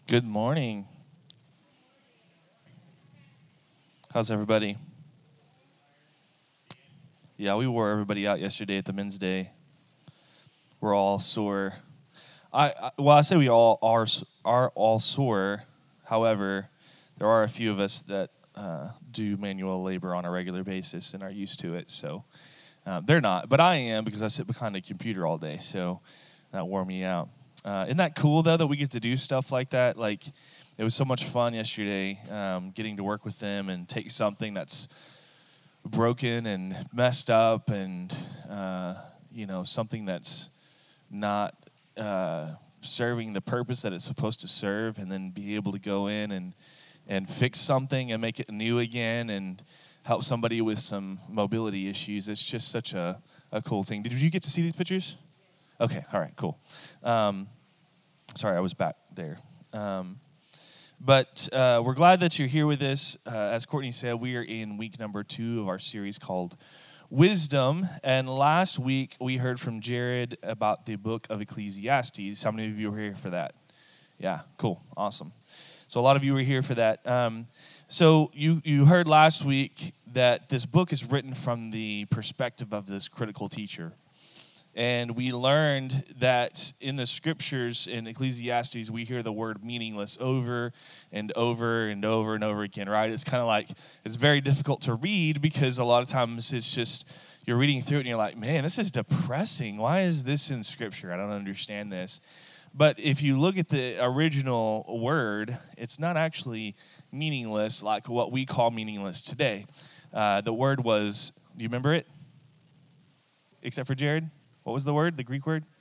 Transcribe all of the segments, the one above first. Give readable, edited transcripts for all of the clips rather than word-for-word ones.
Good morning. How's everybody? Yeah, we wore everybody out yesterday at the men's day. We're all sore. I say we all are all sore. However, there are a few of us that do manual labor on a regular basis and are used to it. So they're not, but I am because I sit behind a computer all day. So that wore me out. Isn't that cool though that we get to do stuff like that? Like, it was so much fun yesterday getting to work with them and take something that's broken and messed up and, something that's not serving the purpose that it's supposed to serve, and then be able to go in and fix something and make it new again and help somebody with some mobility issues. It's just such a cool thing. Did you get to see these pictures? Okay, all right, cool. Sorry, I was back there. But we're glad that you're here with us. As Courtney said, we are in week number 2 of our series called Wisdom. And last week, we heard from Jared about the book of Ecclesiastes. How many of you were here for that? Yeah, cool, awesome. So a lot of you were here for that. So you heard last week that this book is written from the perspective of this critical teacher. And we learned that in the scriptures in Ecclesiastes, we hear the word meaningless over and over and over and over again, right? It's kind of like, it's very difficult to read because a lot of times it's just, you're reading through it and you're like, man, this is depressing. Why is this in scripture? I don't understand this. But if you look at the original word, it's not actually meaningless like what we call meaningless today. The word was, do you remember it? Except for Jared? What was the word, the Greek word?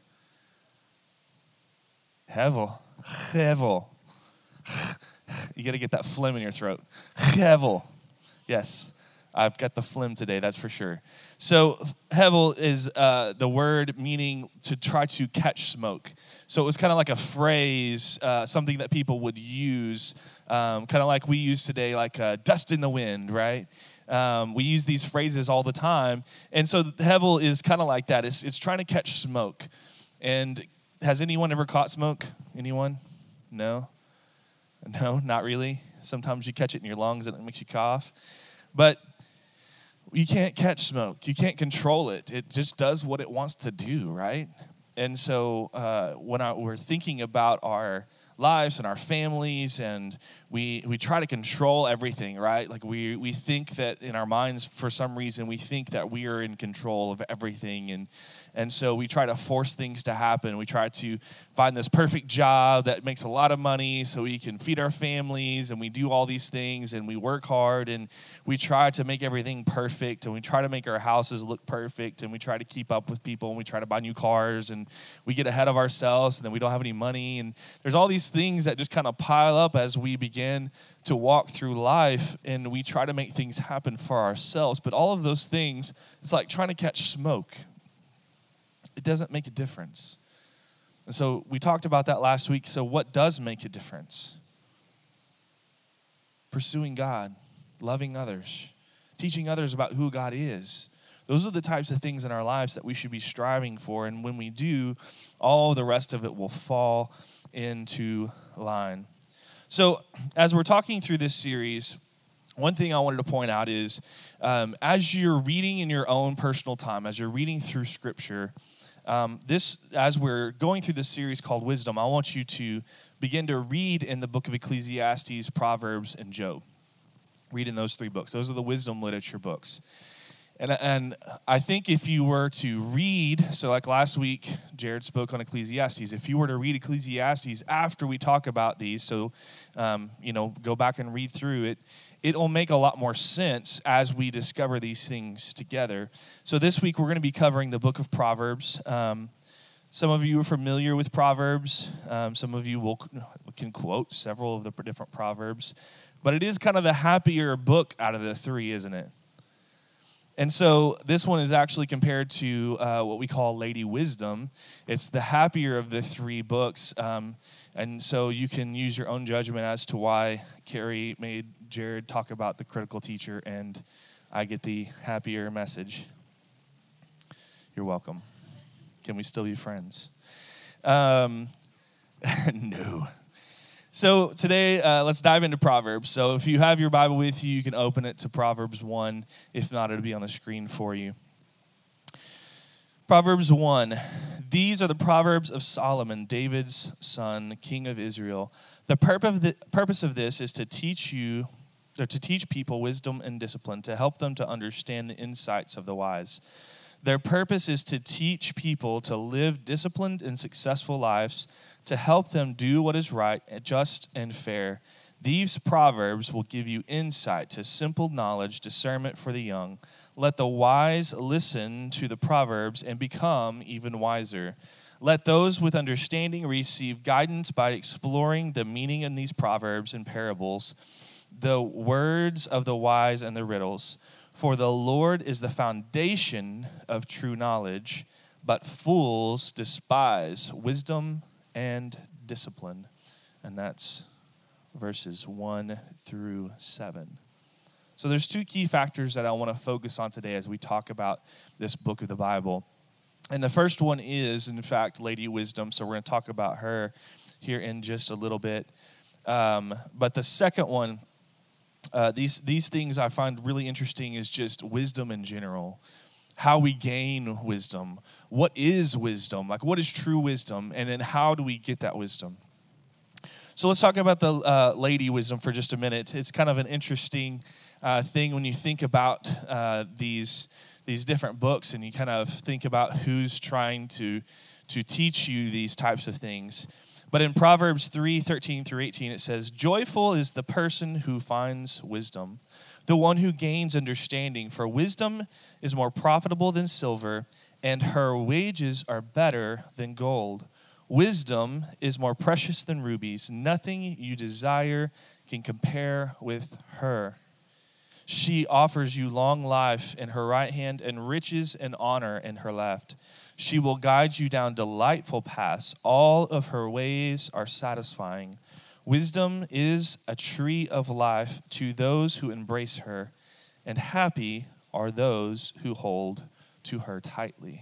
Hevel. Hevel. You got to get that phlegm in your throat. Hevel. Yes, I've got the phlegm today, that's for sure. So hevel is the word meaning to try to catch smoke. So it was kind of like a phrase, something that people would use, kind of like we use today, like dust in the wind, right? We use these phrases all the time. And so hevel is kind of like that. It's trying to catch smoke. And has anyone ever caught smoke? Anyone? No? No, not really. Sometimes you catch it in your lungs and it makes you cough. But you can't catch smoke. You can't control it. It just does what it wants to do, right? And so when we're thinking about our lives and our families, and we try to control everything, right? Like we think that in our minds, for some reason, we think that we are in control of everything, and so we try to force things to happen. We try to find this perfect job that makes a lot of money so we can feed our families, and we do all these things, and we work hard, and we try to make everything perfect, and we try to make our houses look perfect, and we try to keep up with people, and we try to buy new cars, and we get ahead of ourselves, and then we don't have any money, and there's all these things that just kind of pile up as we begin to walk through life, and we try to make things happen for ourselves. But all of those things, it's like trying to catch smoke. It doesn't make a difference. And so we talked about that last week. So what does make a difference? Pursuing God, loving others, teaching others about who God is. Those are the types of things in our lives that we should be striving for. And when we do, all the rest of it will fall into line. So as we're talking through this series, one thing I wanted to point out is as you're reading in your own personal time, as you're reading through Scripture, as we're going through this series called Wisdom, I want you to begin to read in the book of Ecclesiastes, Proverbs, and Job. Read in those 3 books. Those are the wisdom literature books. And I think if you were to read, so like last week, Jared spoke on Ecclesiastes. If you were to read Ecclesiastes after we talk about these, so, go back and read through it, it'll make a lot more sense as we discover these things together. So this week, we're going to be covering the book of Proverbs. Some of you are familiar with Proverbs. Some of you can quote several of the different Proverbs. But it is kind of the happier book out of the 3, isn't it? And so this one is actually compared to what we call Lady Wisdom. It's the happier of the 3 books. And so you can use your own judgment as to why Carrie made Jared talk about the critical teacher and I get the happier message. You're welcome. Can we still be friends? No. So today, let's dive into Proverbs. So if you have your Bible with you, you can open it to Proverbs 1. If not, it'll be on the screen for you. Proverbs 1. These are the Proverbs of Solomon, David's son, king of Israel. The purpose of this is to teach people wisdom and discipline, to help them to understand the insights of the wise. Their purpose is to teach people to live disciplined and successful lives, to help them do what is right, just, and fair. These proverbs will give you insight to simple knowledge, discernment for the young. Let the wise listen to the proverbs and become even wiser. Let those with understanding receive guidance by exploring the meaning in these proverbs and parables, the words of the wise and the riddles. For the Lord is the foundation of true knowledge, but fools despise wisdom and discipline. And that's verses 1 through 7. So there's two key factors that I want to focus on today as we talk about this book of the Bible. And the first one is, in fact, Lady Wisdom. So we're going to talk about her here in just a little bit. But the second one, these things I find really interesting is just wisdom in general. How we gain wisdom. What is wisdom? Like, what is true wisdom? And then how do we get that wisdom? So let's talk about the Lady Wisdom for just a minute. It's kind of an interesting thing when you think about these different books and you kind of think about who's trying to teach you these types of things. But in Proverbs 3:13 through 18, it says, "Joyful is the person who finds wisdom, the one who gains understanding. For wisdom is more profitable than silver, and her wages are better than gold. Wisdom is more precious than rubies. Nothing you desire can compare with her. She offers you long life in her right hand and riches and honor in her left. She will guide you down delightful paths. All of her ways are satisfying. Wisdom is a tree of life to those who embrace her, and happy are those who hold to her tightly."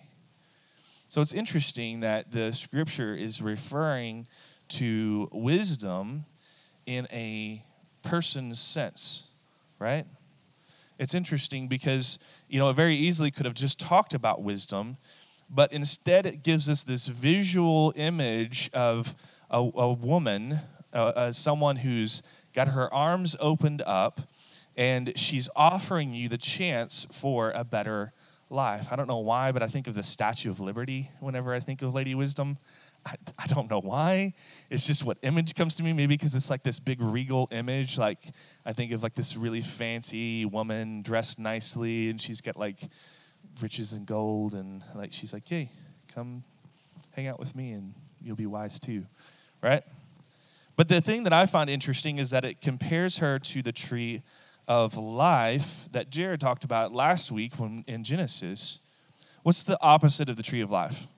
So it's interesting that the scripture is referring to wisdom in a person's sense, right? It's interesting because, it very easily could have just talked about wisdom, but instead it gives us this visual image of a woman, someone who's got her arms opened up, and she's offering you the chance for a better life. I don't know why, but I think of the Statue of Liberty whenever I think of Lady Wisdom. I don't know why. It's just what image comes to me, maybe because it's like this big regal image. Like I think of like this really fancy woman dressed nicely, and she's got like riches and gold, and like she's like, "Hey, come hang out with me and you'll be wise too," right? But the thing that I find interesting is that it compares her to the tree of life that Jared talked about last week in Genesis. What's the opposite of the tree of life?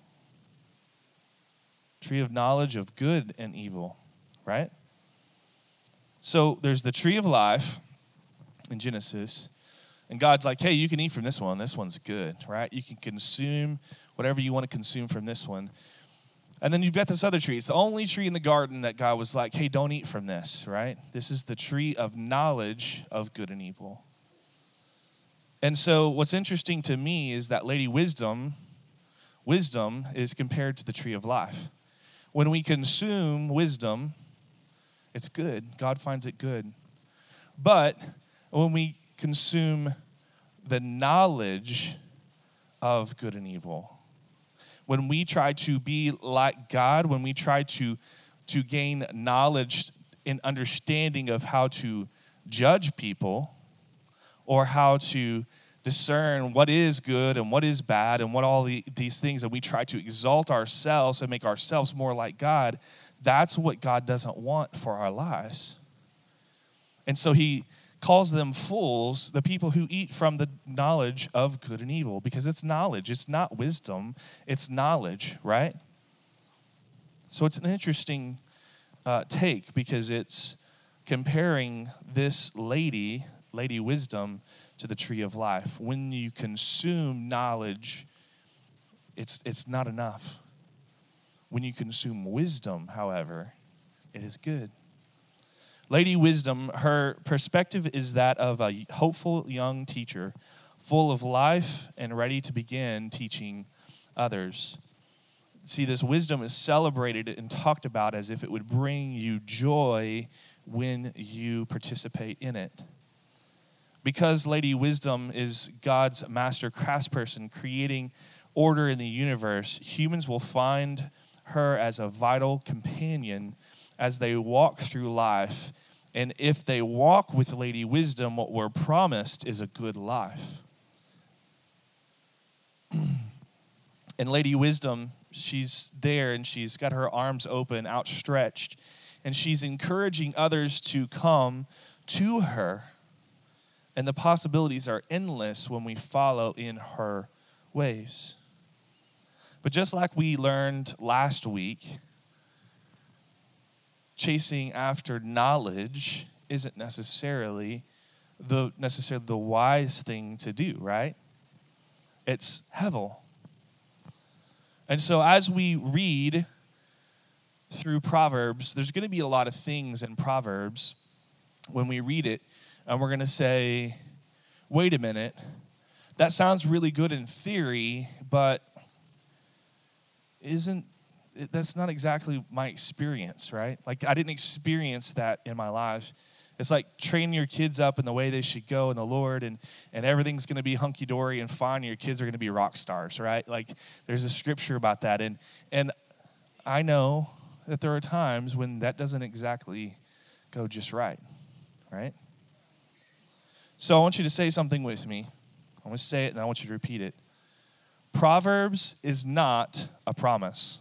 Tree of knowledge of good and evil, right? So there's the tree of life in Genesis, and God's like, "Hey, you can eat from this one. This one's good," right? You can consume whatever you want to consume from this one. And then you've got this other tree. It's the only tree in the garden that God was like, "Hey, don't eat from this," right? This is the tree of knowledge of good and evil. And so what's interesting to me is that Lady Wisdom is compared to the tree of life. When we consume wisdom, it's good. God finds it good. But when we consume the knowledge of good and evil, when we try to be like God, when we try to gain knowledge and understanding of how to judge people or how to discern what is good and what is bad and what all these things, and we try to exalt ourselves and make ourselves more like God, that's what God doesn't want for our lives. And so he calls them fools, the people who eat from the knowledge of good and evil, because it's knowledge. It's not wisdom. It's knowledge, right? So it's an interesting take because it's comparing this Lady Wisdom to the tree of life. When you consume knowledge, it's not enough. When you consume wisdom, however, it is good. Lady Wisdom, her perspective is that of a hopeful young teacher, full of life and ready to begin teaching others. See, this wisdom is celebrated and talked about as if it would bring you joy when you participate in it. Because Lady Wisdom is God's master craftsperson creating order in the universe, humans will find her as a vital companion as they walk through life. And if they walk with Lady Wisdom, what we're promised is a good life. And Lady Wisdom, she's there and she's got her arms open, outstretched, and she's encouraging others to come to her. And the possibilities are endless when we follow in her ways. But just like we learned last week, chasing after knowledge isn't necessarily the wise thing to do, right? It's hevel. And so as we read through Proverbs, there's going to be a lot of things in Proverbs when we read it, and we're going to say, wait a minute, that sounds really good in theory, but that's not exactly my experience, right? Like, I didn't experience that in my life. It's like training your kids up in the way they should go in the Lord, and everything's going to be hunky-dory and fine, and your kids are going to be rock stars, right? Like, there's a scripture about that. And I know that there are times when that doesn't exactly go just right? So I want you to say something with me. I'm going to say it, and I want you to repeat it. Proverbs is not a promise.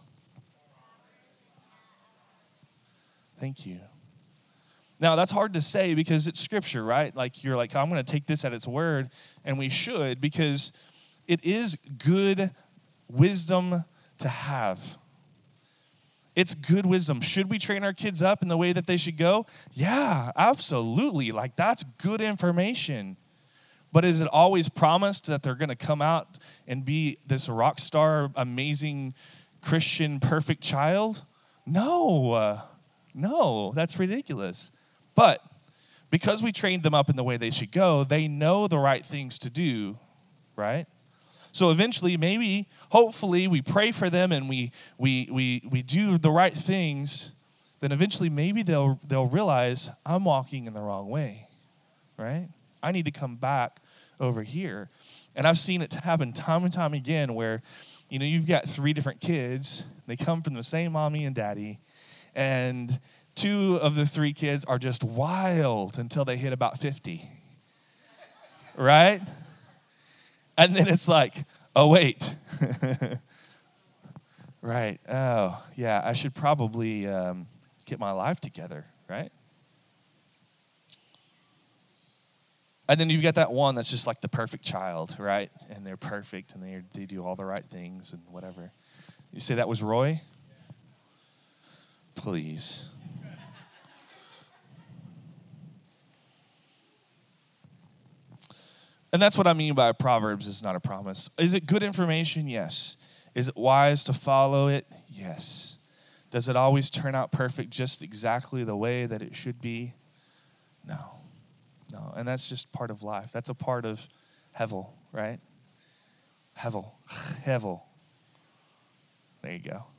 Thank you. Now, that's hard to say because it's scripture, right? Like, you're like, I'm going to take this at its word, and we should, because it is good wisdom to have. It's good wisdom. Should we train our kids up in the way that they should go? Yeah, absolutely. Like, that's good information. But is it always promised that they're going to come out and be this rock star, amazing, Christian, perfect child? No, that's ridiculous. But because we trained them up in the way they should go, they know the right things to do, right? So eventually, maybe, hopefully, we pray for them and we do the right things. Then eventually, maybe they'll realize I'm walking in the wrong way, right? I need to come back over here. And I've seen it happen time and time again where, you've got 3 different kids. They come from the same mommy and daddy. And 2 of the 3 kids are just wild until they hit about 50. Right? And then it's like, oh, wait. Right. Oh, yeah, I should probably get my life together, right? And then you've got that one that's just like the perfect child, right? And they're perfect, and they do all the right things and whatever. You say that was Roy? Please. And that's what I mean by Proverbs is not a promise. Is it good information? Yes. Is it wise to follow it? Yes. Does it always turn out perfect just exactly the way that it should be? No. And that's just part of life. That's a part of hevel, right? Hevel. There you go.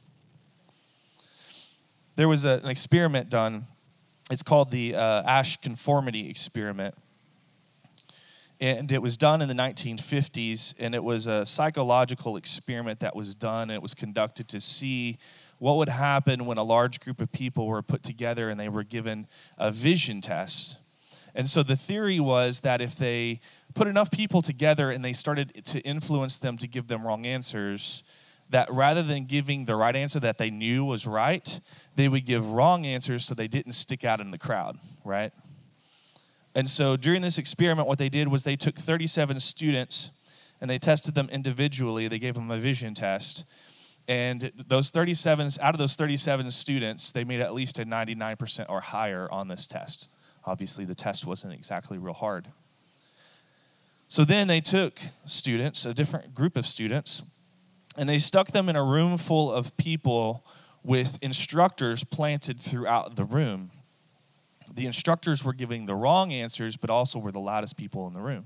There was an experiment done. It's called the Asch conformity experiment. And it was done in the 1950s, and it was a psychological experiment that was done. It was conducted to see what would happen when a large group of people were put together and they were given a vision test. And so the theory was that if they put enough people together and they started to influence them to give them wrong answers, that rather than giving the right answer that they knew was right, they would give wrong answers so they didn't stick out in the crowd, right? And so during this experiment, what they did was they took 37 students and they tested them individually. They gave them a vision test. And out of those 37 students, they made at least a 99% or higher on this test. Obviously, the test wasn't exactly real hard. So then they took students, a different group of students, and they stuck them in a room full of people with instructors planted throughout the room. the instructors were giving the wrong answers, but also were the loudest people in the room.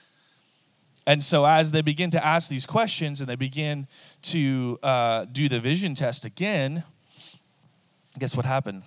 And so as they begin to ask these questions and they begin to do the vision test again, guess what happened?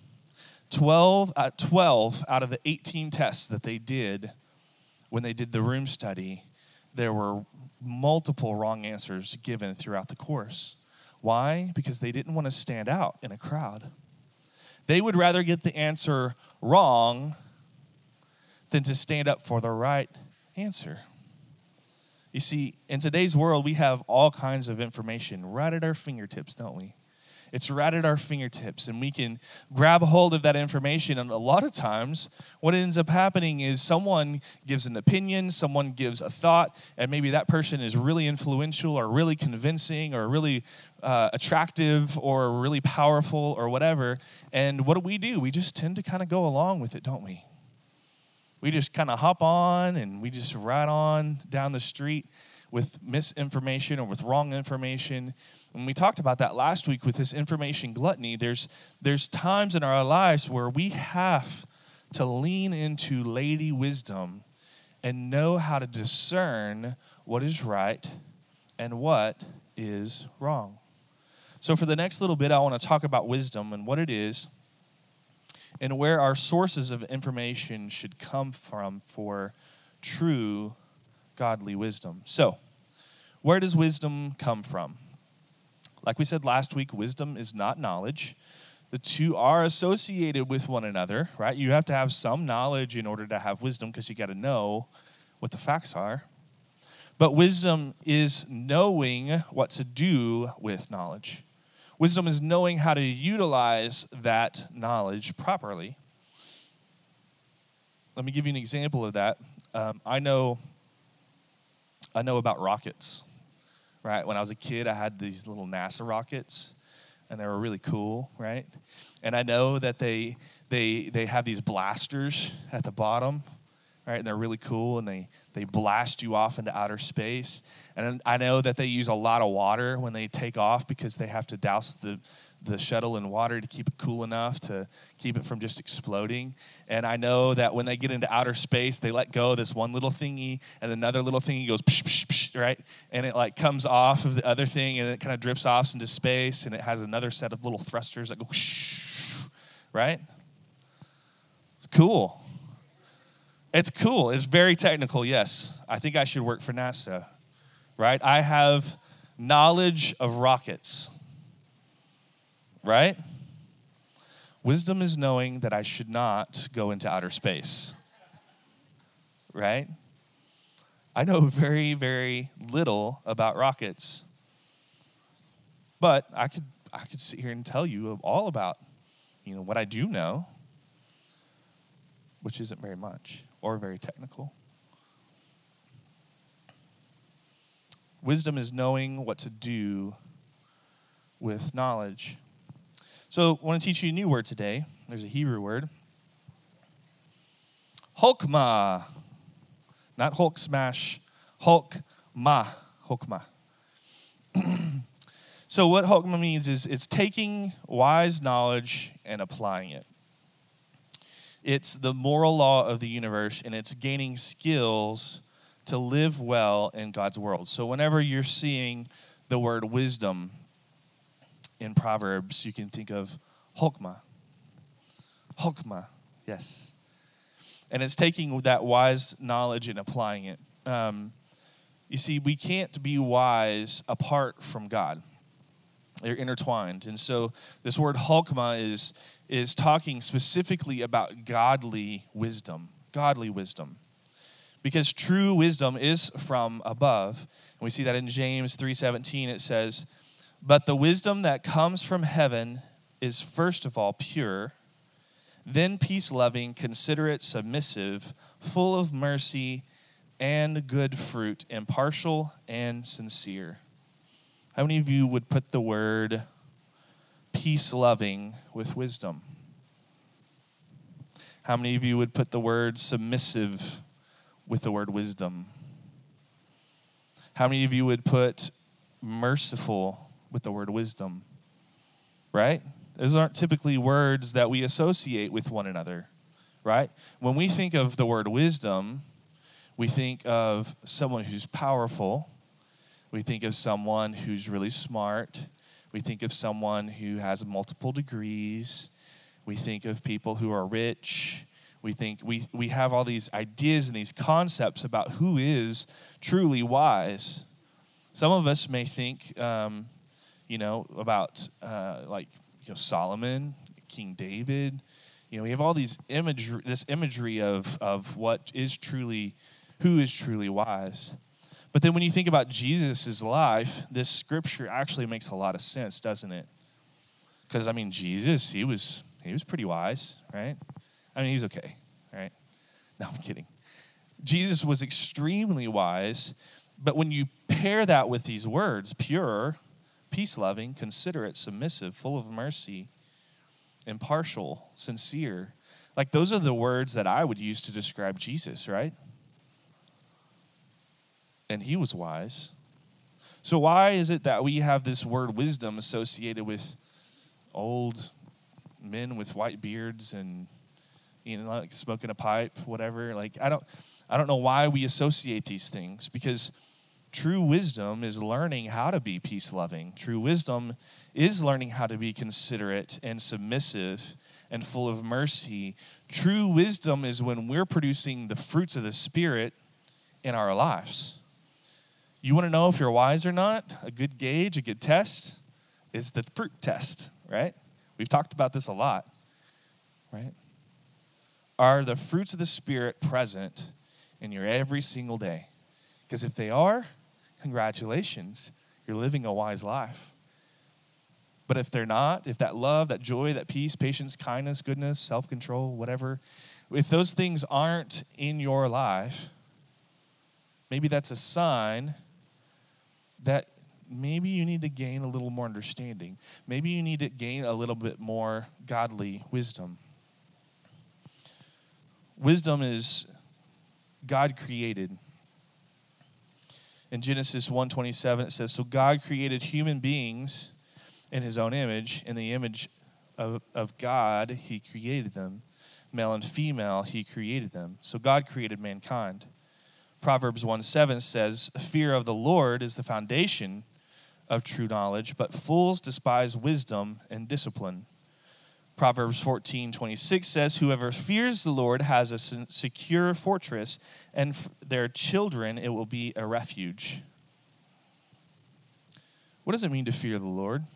12 out of the 18 tests that they did when they did the room study, there were multiple wrong answers given throughout the course. Why? Because they didn't want to stand out in a crowd. They would rather get the answer wrong than to stand up for the right answer. You see, in today's world, we have all kinds of information right at our fingertips, don't we? It's right at our fingertips, and we can grab a hold of that information. And a lot of times, what ends up happening is someone gives an opinion, someone gives a thought, and maybe that person is really influential or really convincing or really attractive or really powerful or whatever. And what do? We just tend to kind of go along with it, don't we? We just kind of hop on and we just ride on down the street with misinformation or with wrong information. And we talked about that last week with this information gluttony. There's times in our lives where we have to lean into lady wisdom and know how to discern what is right and what is wrong. So for the next little bit, I want to talk about wisdom and what it is and where our sources of information should come from for true godly wisdom. So, where does wisdom come from? Like we said last week, wisdom is not knowledge. The two are associated with one another, right? You have to have some knowledge in order to have wisdom because you got to know what the facts are. But wisdom is knowing what to do with knowledge. Wisdom is knowing how to utilize that knowledge properly. Let me give you an example of that. I know about rockets, right? When I was a kid, I had these little NASA rockets, and they were really cool, right? And I know that they have these blasters at the bottom, right? And they're really cool, and they blast you off into outer space. And I know that they use a lot of water when they take off because they have to douse the shuttle in water to keep it cool enough to keep it from just exploding. And I know that when they get into outer space, they let go of this one little thingy, and another little thingy goes psh, psh, psh, right? And it like comes off of the other thing, and it kind of drifts off into space, and it has another set of little thrusters that go shh, right? It's cool. It's cool. It's very technical, yes. I think I should work for NASA, right? I have knowledge of rockets, right? Wisdom is knowing that I should not go into outer space, right? I know very, very little about rockets, but I could sit here and tell you all about, what I do know, which isn't very much or very technical. Wisdom is knowing what to do with knowledge. So I want to teach you a new word today. There's a Hebrew word. Chokmah. Not Hulk smash. Chokmah. Chokmah. So what chokmah means is it's taking wise knowledge and applying it. It's the moral law of the universe, and it's gaining skills to live well in God's world. So whenever you're seeing the word wisdom in Proverbs, you can think of chokmah. Chokmah, yes. And it's taking that wise knowledge and applying it. You see, we can't be wise apart from God. They're intertwined. And so this word chokmah is talking specifically about godly wisdom. Godly wisdom. Because true wisdom is from above. And we see that in James 3:17. It says, "But the wisdom that comes from heaven is first of all pure, then peace-loving, considerate, submissive, full of mercy and good fruit, impartial and sincere." How many of you would put the word peace-loving with wisdom? How many of you would put the word submissive with the word wisdom? How many of you would put merciful with the word wisdom? Right? Those aren't typically words that we associate with one another. right? When we think of the word wisdom, we think of someone who's powerful. We think of someone who's really smart. We think of someone who has multiple degrees. We think of people who are rich. We have all these ideas and these concepts about who is truly wise. Some of us may think, about Solomon, King David. We have all this imagery of what is truly, who is truly wise. But then when you think about Jesus' life, this scripture actually makes a lot of sense, doesn't it? Because, Jesus, he was pretty wise, right? He's okay, right? No, I'm kidding. Jesus was extremely wise, but when you pair that with these words, pure, peace-loving, considerate, submissive, full of mercy, impartial, sincere, like those are the words that I would use to describe Jesus, right? And he was wise. So why is it that we have this word wisdom associated with old men with white beards and like smoking a pipe, whatever? Like I don't know why we associate these things, because true wisdom is learning how to be peace-loving. True wisdom is learning how to be considerate and submissive and full of mercy. True wisdom is when we're producing the fruits of the Spirit in our lives. You want to know if you're wise or not? A good gauge, a good test is the fruit test, right? We've talked about this a lot, right? Are the fruits of the Spirit present in your every single day? Because if they are, congratulations, you're living a wise life. But if they're not, if that love, that joy, that peace, patience, kindness, goodness, self-control, whatever, if those things aren't in your life, maybe that's a sign that maybe you need to gain a little more understanding. Maybe you need to gain a little bit more godly wisdom. Wisdom is God created. In Genesis 1:27, it says, "So God created human beings in his own image. In the image of God, he created them. Male and female, he created them." So God created mankind. Proverbs 1:7 says, "Fear of the Lord is the foundation of true knowledge, but fools despise wisdom and discipline." Proverbs 14:26 says, "Whoever fears the Lord has a secure fortress, and their children it will be a refuge." What does it mean to fear the Lord?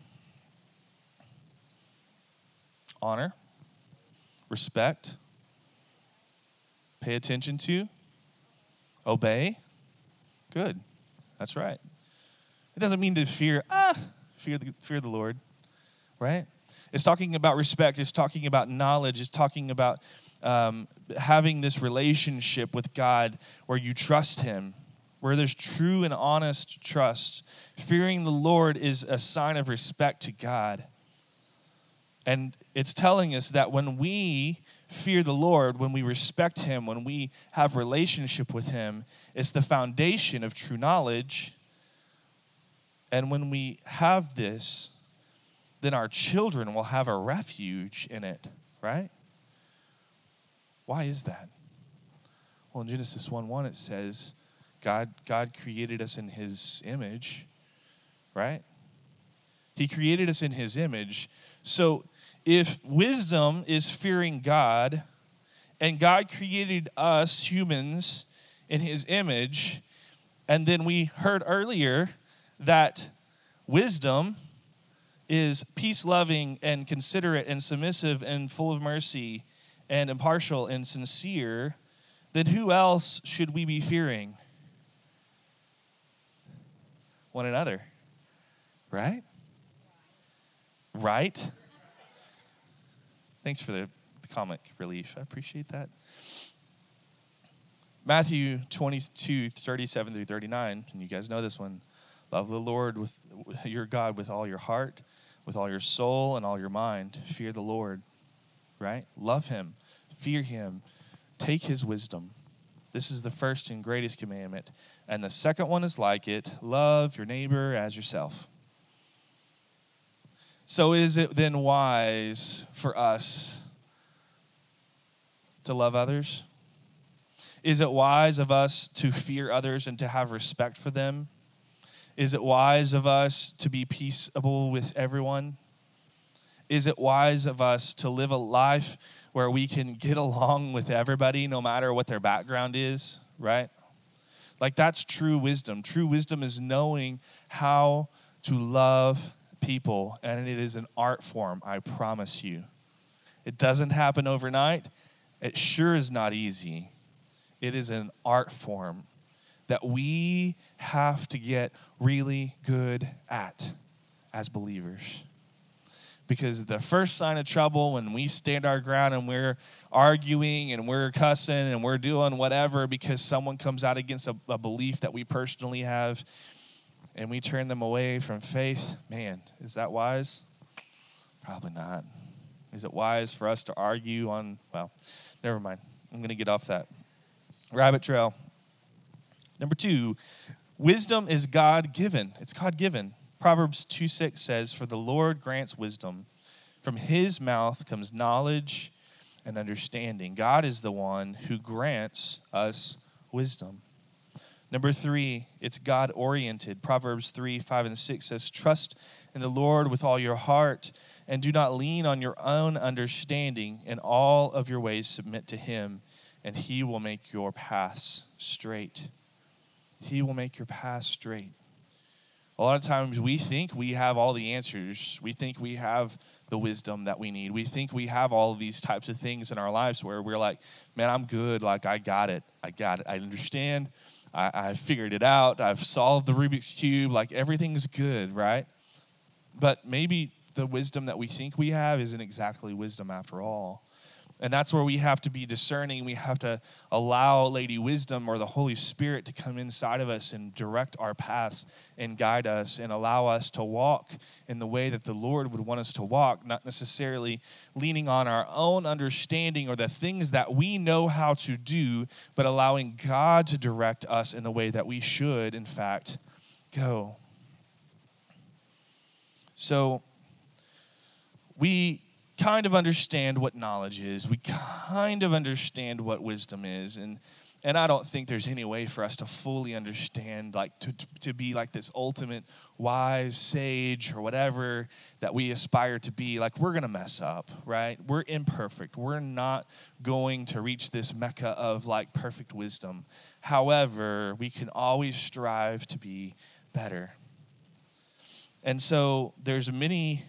Honor, respect, pay attention to, obey. Good. That's right. It doesn't mean to fear the Lord, right? It's talking about respect. It's talking about knowledge. It's talking about having this relationship with God where you trust him, where there's true and honest trust. Fearing the Lord is a sign of respect to God. And it's telling us that when we fear the Lord, when we respect him, when we have relationship with him, it's the foundation of true knowledge. And when we have this, then our children will have a refuge in it, right? Why is that? Well, in Genesis 1:1 it says, God created us in his image, right? He created us in his image. So if wisdom is fearing God, and God created us humans in his image, and then we heard earlier that wisdom is peace-loving and considerate and submissive and full of mercy and impartial and sincere, then who else should we be fearing? One another, right? Right? Thanks for the comic relief. I appreciate that. Matthew 22:37 through 39, and you guys know this one. Love the Lord with your God with all your heart, with all your soul, and all your mind. Fear the Lord, right? Love him. Fear him. Take his wisdom. This is the first and greatest commandment. And the second one is like it. Love your neighbor as yourself. So is it then wise for us to love others? Is it wise of us to fear others and to have respect for them? Is it wise of us to be peaceable with everyone? Is it wise of us to live a life where we can get along with everybody no matter what their background is, right? Like, that's true wisdom. True wisdom is knowing how to love people, and it is an art form, I promise you. It doesn't happen overnight. It sure is not easy. It is an art form that we have to get really good at as believers. Because the first sign of trouble when we stand our ground and we're arguing and we're cussing and we're doing whatever because someone comes out against a belief that we personally have and we turn them away from faith, man, is that wise? Probably not. Is it wise for us to argue on, well, never mind. I'm going to get off that rabbit trail. Number 2, wisdom is God-given. It's God-given. Proverbs 2:6 says, "For the Lord grants wisdom. From his mouth comes knowledge and understanding." God is the one who grants us wisdom. Number 3, it's God-oriented. Proverbs 3:5-6 says, "Trust in the Lord with all your heart, and do not lean on your own understanding. In all of your ways submit to him, and he will make your paths straight." He will make your paths straight. A lot of times we think we have all the answers. We think we have the wisdom that we need. We think we have all of these types of things in our lives where we're like, man, I'm good. Like, I got it. I understand. I figured it out. I've solved the Rubik's Cube. Like, everything's good, right? But maybe the wisdom that we think we have isn't exactly wisdom after all. And that's where we have to be discerning. We have to allow Lady Wisdom or the Holy Spirit to come inside of us and direct our paths and guide us and allow us to walk in the way that the Lord would want us to walk, not necessarily leaning on our own understanding or the things that we know how to do, but allowing God to direct us in the way that we should, in fact, go. So we kind of understand what knowledge is. We kind of understand what wisdom is. And I don't think there's any way for us to fully understand, like to be like this ultimate wise sage or whatever that we aspire to be. Like, we're going to mess up, right? We're imperfect. We're not going to reach this mecca of like perfect wisdom. However, we can always strive to be better. And so there's many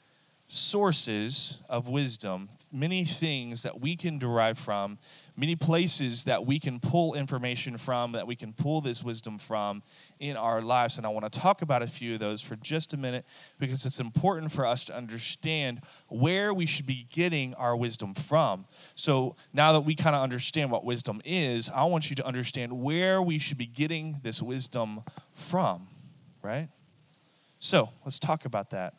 sources of wisdom, many things that we can derive from, many places that we can pull information from, that we can pull this wisdom from in our lives. And I want to talk about a few of those for just a minute because it's important for us to understand where we should be getting our wisdom from. So now that we kind of understand what wisdom is, I want you to understand where we should be getting this wisdom from, right? So let's talk about that.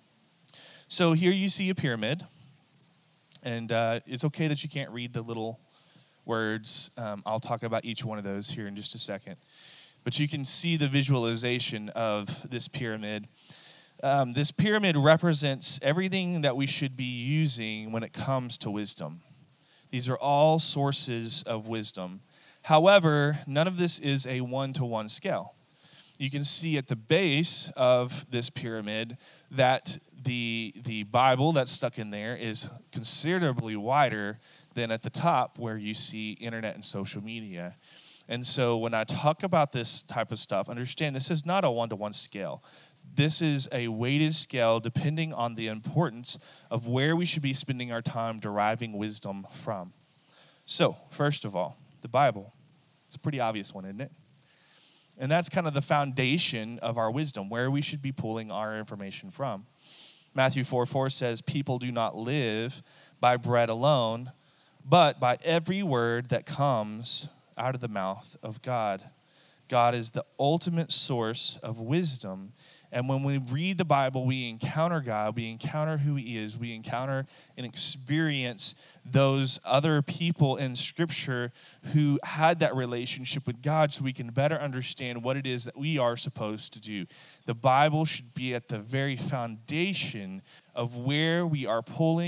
So here you see a pyramid, and it's okay that you can't read the little words. I'll talk about each one of those here in just a second. But you can see the visualization of this pyramid. This pyramid represents everything that we should be using when it comes to wisdom. These are all sources of wisdom. However, none of this is a one-to-one scale. You can see at the base of this pyramid that the Bible that's stuck in there is considerably wider than at the top where you see internet and social media. And so when I talk about this type of stuff, understand this is not a one-to-one scale. This is a weighted scale depending on the importance of where we should be spending our time deriving wisdom from. So, first of all, the Bible. It's a pretty obvious one, isn't it? And that's kind of the foundation of our wisdom, where we should be pulling our information from. Matthew 4:4 says, "People do not live by bread alone, but by every word that comes out of the mouth of God." God is the ultimate source of wisdom. And when we read the Bible, we encounter God, we encounter who he is, we encounter and experience those other people in Scripture who had that relationship with God so we can better understand what it is that we are supposed to do. The Bible should be at the very foundation of where we are pulling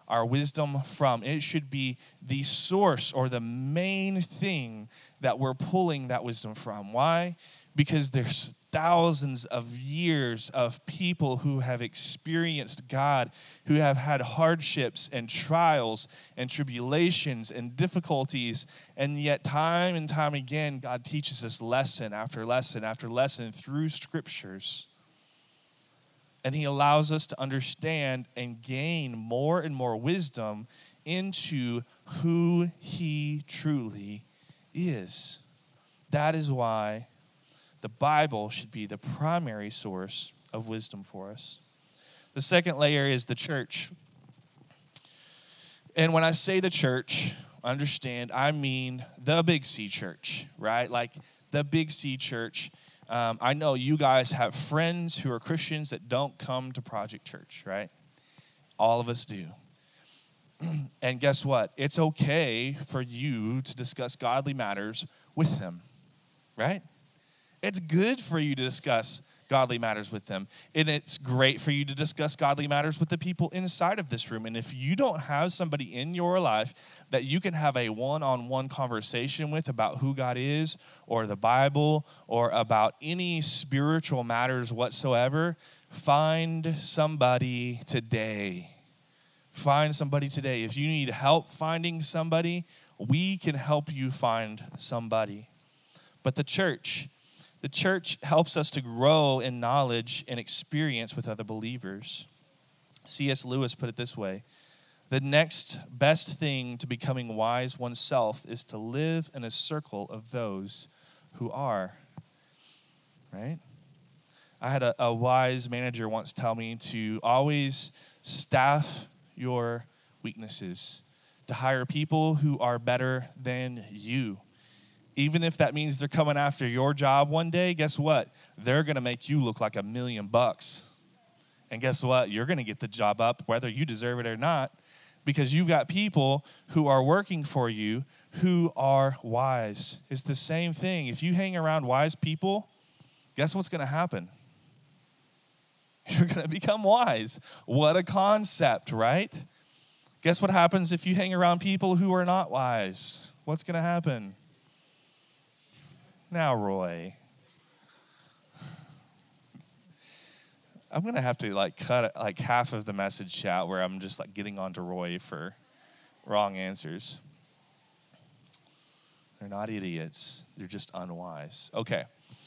our wisdom from. It should be the source or the main thing that we're pulling that wisdom from. Why? Because there's thousands of years of people who have experienced God, who have had hardships and trials and tribulations and difficulties, and yet time and time again, God teaches us lesson after lesson after lesson through scriptures. And he allows us to understand and gain more and more wisdom into who he truly is. That is why the Bible should be the primary source of wisdom for us. The second layer is the church. And when I say the church, understand, I mean the Big C church, right? Like the Big C church. I know you guys have friends who are Christians that don't come to Project Church, right? All of us do. And guess what? It's okay for you to discuss godly matters with them, right? It's good for you to discuss godly matters with them. And it's great for you to discuss godly matters with the people inside of this room. And if you don't have somebody in your life that you can have a one-on-one conversation with about who God is or the Bible or about any spiritual matters whatsoever, find somebody today. Find somebody today. If you need help finding somebody, we can help you find somebody. But the church helps us to grow in knowledge and experience with other believers. C.S. Lewis put it this way: the next best thing to becoming wise oneself is to live in a circle of those who are. Right? I had a wise manager once tell me to always staff your weaknesses, to hire people who are better than you. Even if that means they're coming after your job one day, guess what? They're going to make you look like $1 million. And guess what? You're going to get the job up whether you deserve it or not, because you've got people who are working for you who are wise. It's the same thing. If you hang around wise people, guess what's going to happen? You're going to become wise. What a concept, right? Guess what happens if you hang around people who are not wise? What's going to happen? Now, Roy. I'm going to have to cut half of the message out where I'm just getting on to Roy for wrong answers. They're not idiots. They're just unwise. Okay.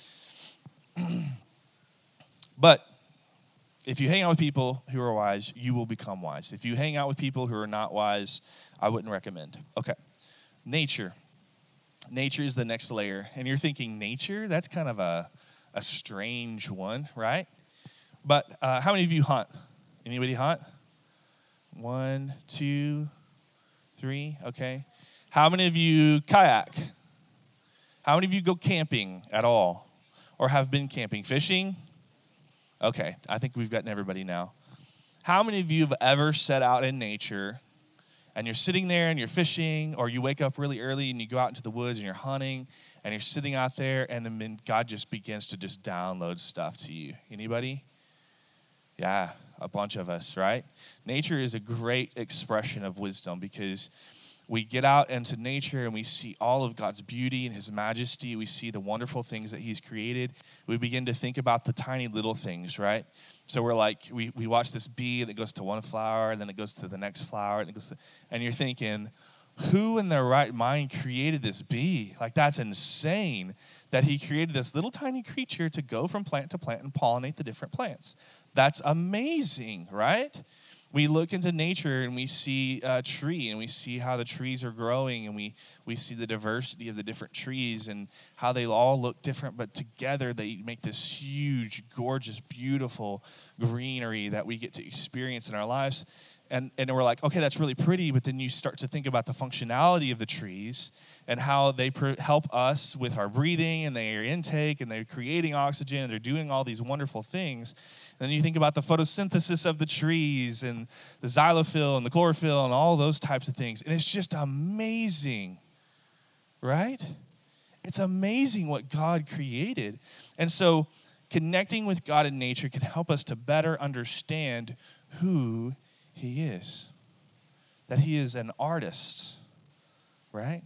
But if you hang out with people who are wise, you will become wise. If you hang out with people who are not wise, I wouldn't recommend. Okay. Nature. Nature is the next layer. And you're thinking, nature? That's kind of a strange one, right? But how many of you hunt? Anybody hunt? 1, 2, 3. Okay. How many of you kayak? How many of you go camping at all? Or have been camping? Fishing? Okay. I think we've gotten everybody now. How many of you have ever set out in nature and you're sitting there and you're fishing, or you wake up really early and you go out into the woods and you're hunting and you're sitting out there, and then God just begins to just download stuff to you? Anybody? Yeah, a bunch of us, right? Nature is a great expression of wisdom because we get out into nature and we see all of God's beauty and his majesty. We see the wonderful things that he's created. We begin to think about the tiny little things, right? So we're we watch this bee and it goes to one flower and then it goes to the next flower and and you're thinking, who in their right mind created this bee? That's insane that he created this little tiny creature to go from plant to plant and pollinate the different plants. That's amazing, right? We look into nature and we see a tree and we see how the trees are growing, and we see the diversity of the different trees and how they all look different, but together they make this huge, gorgeous, beautiful greenery that we get to experience in our lives. And we're like, okay, that's really pretty, but then you start to think about the functionality of the trees and how they help us with our breathing and their intake, and they're creating oxygen, and they're doing all these wonderful things. And then you think about the photosynthesis of the trees and the xylophil and the chlorophyll and all those types of things. And it's just amazing, right? It's amazing what God created. And so connecting with God in nature can help us to better understand who he is. that he is an artist, right?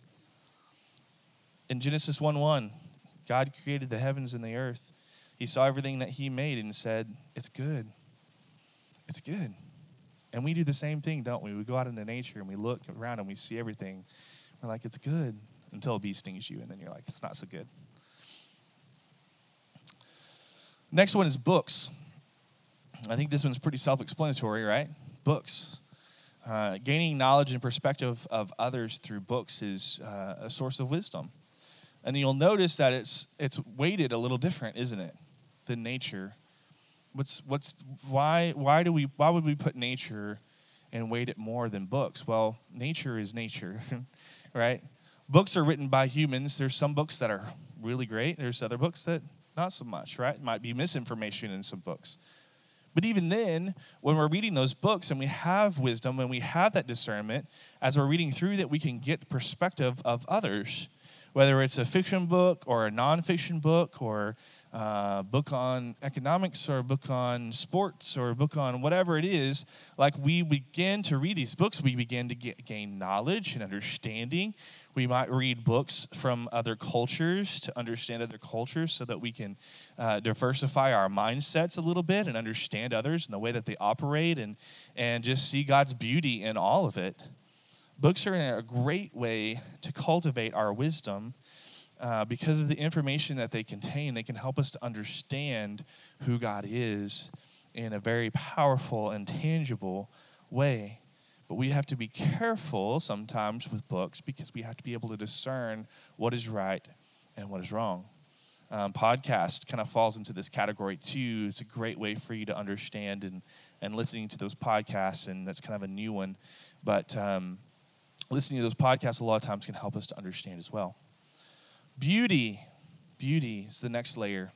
In Genesis 1:1, God created the heavens and the earth. He saw everything that he made and said, it's good. It's good. And we do the same thing, don't we? We go out into nature and we look around and we see everything. We're like, it's good, until a bee stings you, and then you're like, it's not so good. Next one is books. I think this one's pretty self-explanatory, right? Books. Gaining knowledge and perspective of others through books is a source of wisdom. And you'll notice that it's weighted a little different, isn't it, than nature? Why would we put nature and weight it more than books? Well, nature is nature, right? Books are written by humans. There's some books that are really great. There's other books that not so much, right? It might be misinformation in some books. But even then, when we're reading those books and we have wisdom, when we have that discernment, as we're reading through that, we can get the perspective of others, whether it's a fiction book or a nonfiction book or a book on economics or a book on sports or a book on whatever it is. Like, we begin to read these books, we begin to gain knowledge and understanding. We might read books from other cultures to understand other cultures so that we can diversify our mindsets a little bit and understand others and the way that they operate and just see God's beauty in all of it. Books are a great way to cultivate our wisdom because of the information that they contain. They can help us to understand who God is in a very powerful and tangible way. But we have to be careful sometimes with books because we have to be able to discern what is right and what is wrong. Podcast kind of falls into this category too. It's a great way for you to understand and listening to those podcasts, and that's kind of a new one. But listening to those podcasts a lot of times can help us to understand as well. Beauty is the next layer.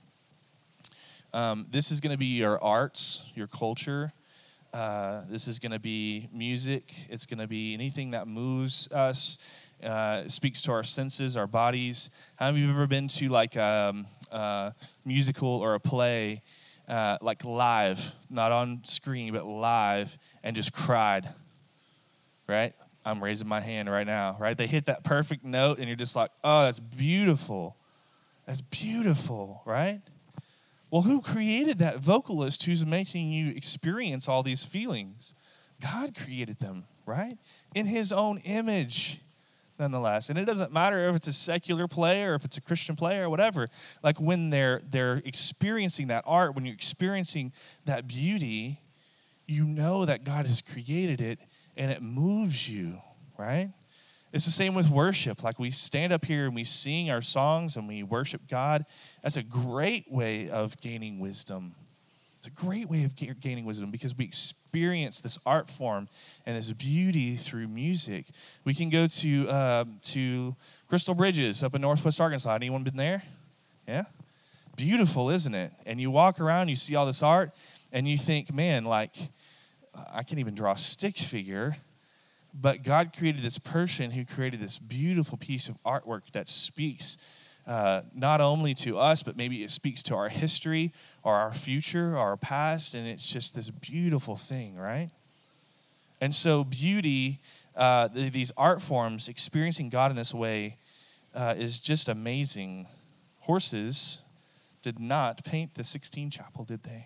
This is going to be your arts, your culture. This is going to be music. It's going to be anything that moves us, speaks to our senses, our bodies. How many of you have ever been to like a musical or a play, like live, not on screen, but live, and just cried, right? I'm raising my hand right now, right? They hit that perfect note, and you're just like, oh, that's beautiful. That's beautiful, right? Well, who created that vocalist who's making you experience all these feelings? God created them, right? In his own image, nonetheless. And it doesn't matter if it's a secular play or if it's a Christian play or whatever. Like, when they're experiencing that art, when you're experiencing that beauty, you know that God has created it, and it moves you, right? It's the same with worship. Like, we stand up here and we sing our songs and we worship God. That's a great way of gaining wisdom. It's a great way of gaining wisdom because we experience this art form and this beauty through music. We can go to Crystal Bridges up in Northwest Arkansas. Anyone been there? Yeah? Beautiful, isn't it? And you walk around, you see all this art, and you think, man, like, I can't even draw a stick figure. But God created this person who created this beautiful piece of artwork that speaks not only to us, but maybe it speaks to our history or our future or our past, and it's just this beautiful thing, right? And so beauty, these art forms, experiencing God in this way is just amazing. Horses did not paint the Sistine Chapel, did they?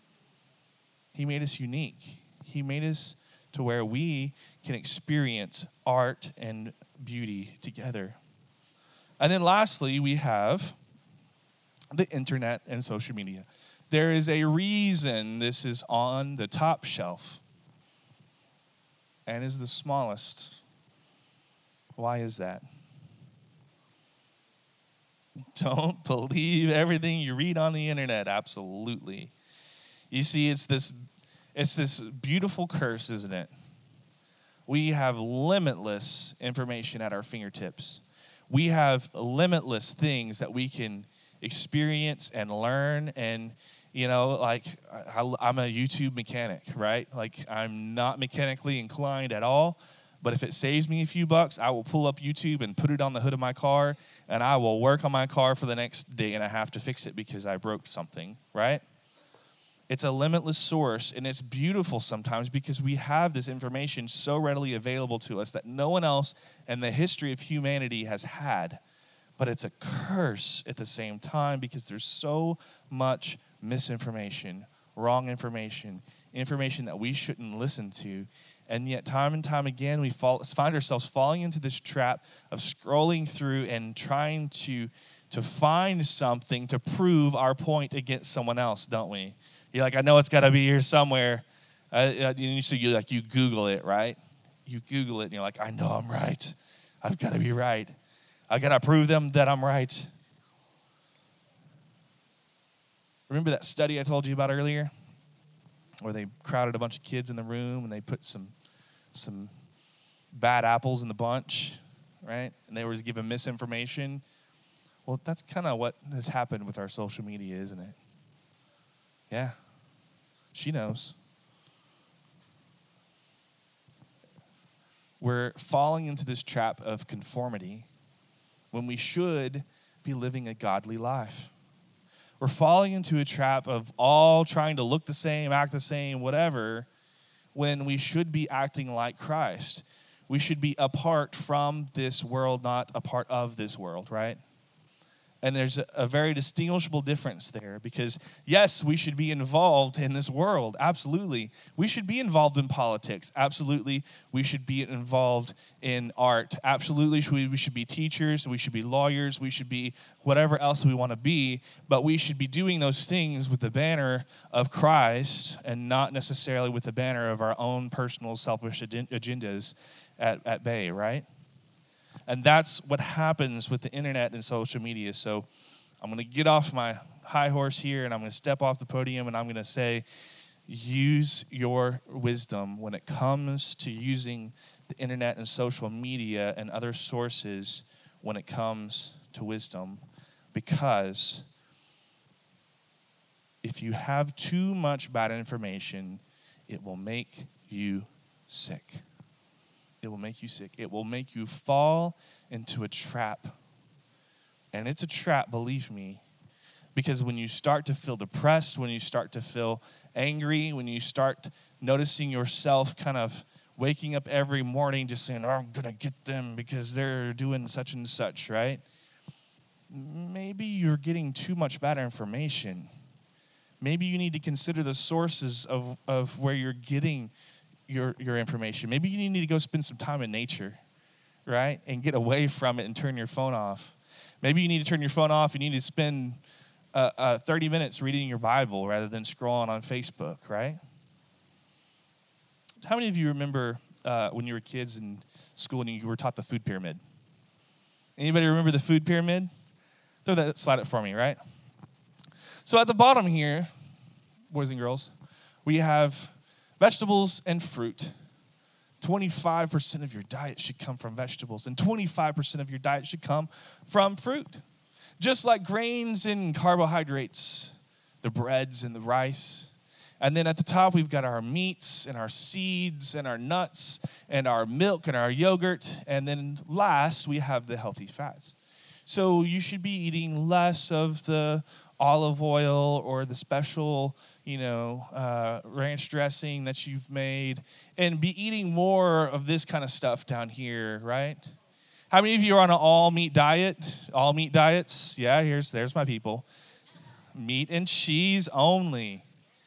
He made us unique. He made us to where we can experience art and beauty together. And then lastly, we have the internet and social media. There is a reason this is on the top shelf and is the smallest. Why is that? Don't believe everything you read on the internet. Absolutely. You see, it's this beautiful curse, isn't it? We have limitless information at our fingertips. We have limitless things that we can experience and learn. And, you know, like, I'm a YouTube mechanic, right? Like, I'm not mechanically inclined at all. But if it saves me a few bucks, I will pull up YouTube and put it on the hood of my car, and I will work on my car for the next day and a half to fix it because I broke something, right? It's a limitless source, and it's beautiful sometimes because we have this information so readily available to us that no one else in the history of humanity has had. But it's a curse at the same time because there's so much misinformation, wrong information, information that we shouldn't listen to. And yet time and time again, we find ourselves falling into this trap of scrolling through and trying to find something to prove our point against someone else, don't we? You're like, I know it's got to be here somewhere. So you Google it, right? You Google it, and you're like, I know I'm right. I've got to be right. I've got to prove them that I'm right. Remember that study I told you about earlier? Where they crowded a bunch of kids in the room, and they put some bad apples in the bunch, right? And they were given misinformation. Well, that's kind of what has happened with our social media, isn't it? Yeah. She knows. We're falling into this trap of conformity when we should be living a godly life. We're falling into a trap of all trying to look the same, act the same, whatever, when we should be acting like Christ. We should be apart from this world, not a part of this world, right? And there's a very distinguishable difference there because, yes, we should be involved in this world. Absolutely. We should be involved in politics. Absolutely. We should be involved in art. Absolutely. We should be teachers. We should be lawyers. We should be whatever else we want to be. But we should be doing those things with the banner of Christ and not necessarily with the banner of our own personal selfish agendas at bay, right? And that's what happens with the internet and social media. So I'm going to get off my high horse here, and I'm going to step off the podium, and I'm going to say, use your wisdom when it comes to using the internet and social media and other sources when it comes to wisdom. Because if you have too much bad information, it will make you sick. It will make you sick. It will make you fall into a trap. And it's a trap, believe me, because when you start to feel depressed, when you start to feel angry, when you start noticing yourself kind of waking up every morning just saying, oh, I'm going to get them because they're doing such and such, right? Maybe you're getting too much bad information. Maybe you need to consider the sources of where you're getting your information. Maybe you need to go spend some time in nature, right? And get away from it and turn your phone off. Maybe you need to turn your phone off and you need to spend 30 minutes reading your Bible rather than scrolling on Facebook, right? How many of you remember when you were kids in school and you were taught the food pyramid? Anybody remember the food pyramid? Throw that slide up for me, right? So at the bottom here, boys and girls, we have vegetables and fruit. 25% of your diet should come from vegetables, and 25% of your diet should come from fruit. Just like grains and carbohydrates, the breads and the rice. And then at the top, we've got our meats and our seeds and our nuts and our milk and our yogurt. And then last, we have the healthy fats. So you should be eating less of the olive oil or the special, ranch dressing that you've made, and be eating more of this kind of stuff down here, right? How many of you are on an all-meat diet? All meat diets? Yeah, there's my people. Meat and cheese only.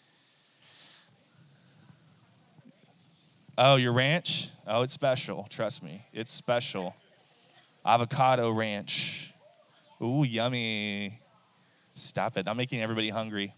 Oh, your ranch? Oh, it's special. Trust me, it's special. Avocado ranch. Ooh, yummy. Stop it. I'm making everybody hungry.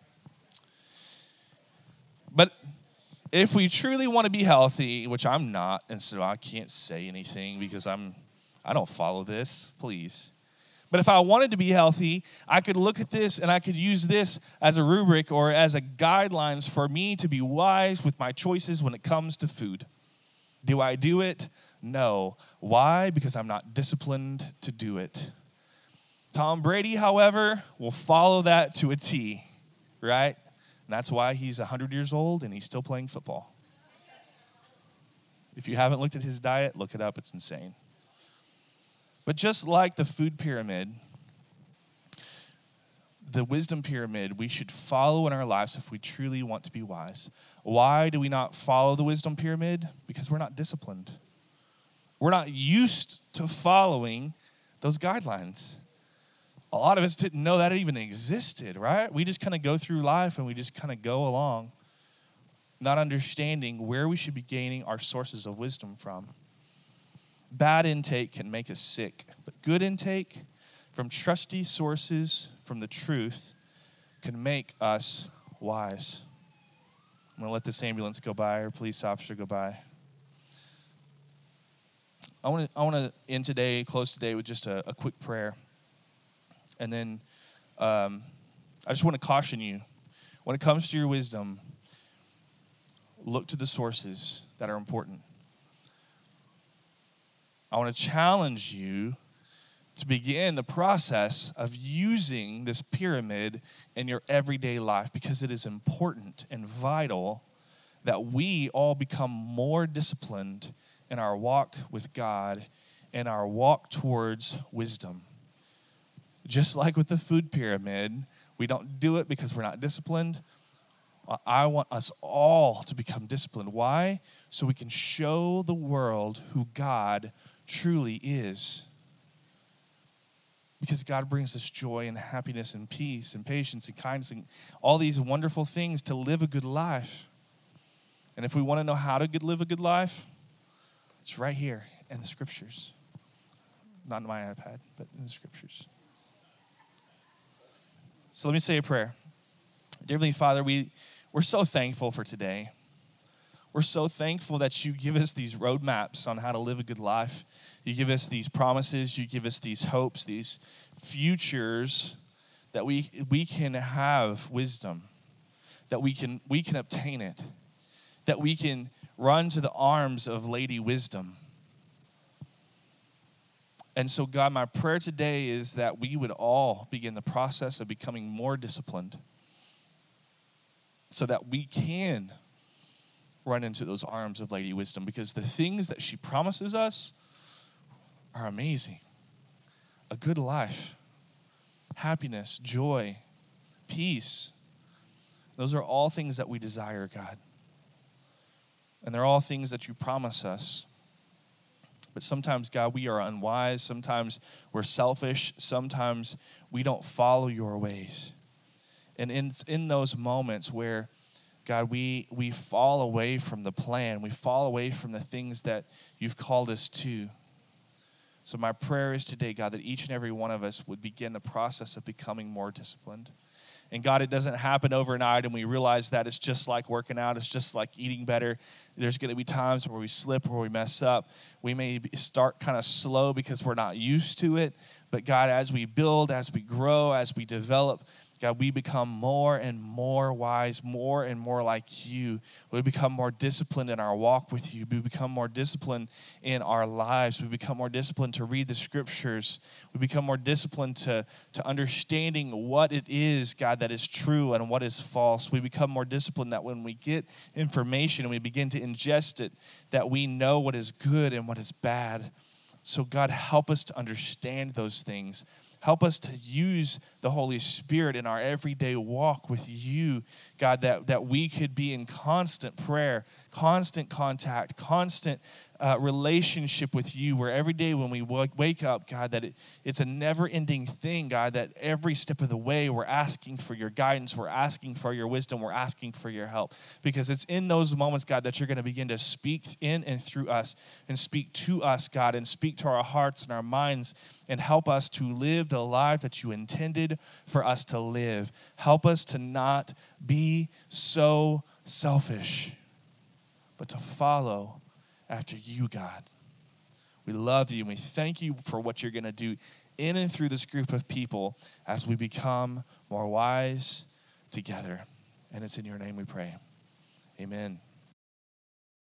But if we truly want to be healthy, which I'm not, and so I can't say anything because I don't follow this, please. But if I wanted to be healthy, I could look at this and I could use this as a rubric or as a guidelines for me to be wise with my choices when it comes to food. Do I do it? No. Why? Because I'm not disciplined to do it. Tom Brady, however, will follow that to a T, right? And that's why he's 100 years old and he's still playing football. If you haven't looked at his diet, look it up. It's insane. But just like the food pyramid, the wisdom pyramid we should follow in our lives if we truly want to be wise. Why do we not follow the wisdom pyramid? Because we're not disciplined. We're not used to following those guidelines. A lot of us didn't know that it even existed, right? We just kind of go through life and we just kind of go along, not understanding where we should be gaining our sources of wisdom from. Bad intake can make us sick, but good intake from trusty sources from the truth can make us wise. I'm going to let this ambulance go by or police officer go by. I want to end today, close today with just a quick prayer. And then I just want to caution you, when it comes to your wisdom, look to the sources that are important. I want to challenge you to begin the process of using this pyramid in your everyday life, because it is important and vital that we all become more disciplined in our walk with God and our walk towards wisdom. Just like with the food pyramid, we don't do it because we're not disciplined. I want us all to become disciplined. Why? So we can show the world who God truly is. Because God brings us joy and happiness and peace and patience and kindness and all these wonderful things to live a good life. And if we want to know how to live a good life, it's right here in the scriptures. Not in my iPad, but in the scriptures. So let me say a prayer. Dear Heavenly Father, we're so thankful for today. We're so thankful that you give us these roadmaps on how to live a good life. You give us these promises. You give us these hopes, these futures that we can have wisdom, that we can obtain it, that we can run to the arms of Lady Wisdom. And so, God, my prayer today is that we would all begin the process of becoming more disciplined so that we can run into those arms of Lady Wisdom, because the things that she promises us are amazing. A good life, happiness, joy, peace. Those are all things that we desire, God. And they're all things that you promise us. But sometimes, God, we are unwise. Sometimes we're selfish. Sometimes we don't follow your ways. And in those moments where, God, we fall away from the plan. We fall away from the things that you've called us to. So my prayer is today, God, that each and every one of us would begin the process of becoming more disciplined. And God, it doesn't happen overnight, and we realize that it's just like working out. It's just like eating better. There's going to be times where we slip, where we mess up. We may start kind of slow because we're not used to it. But God, as we build, as we grow, as we develop, God, we become more and more wise, more and more like you. We become more disciplined in our walk with you. We become more disciplined in our lives. We become more disciplined to read the scriptures. We become more disciplined to understanding what it is, God, that is true and what is false. We become more disciplined that when we get information and we begin to ingest it, that we know what is good and what is bad. So God, help us to understand those things. Help us to use the Holy Spirit in our everyday walk with you, God, that we could be in constant prayer, constant contact, constant relationship with you, where every day when we wake up, God, that it's a never-ending thing, God, that every step of the way we're asking for your guidance, we're asking for your wisdom, we're asking for your help. Because it's in those moments, God, that you're going to begin to speak in and through us and speak to us, God, and speak to our hearts and our minds and help us to live the life that you intended for us to live. Help us to not be so selfish, but to follow after you, God. We love you and we thank you for what you're going to do in and through this group of people as we become more wise together. And it's in your name we pray. Amen.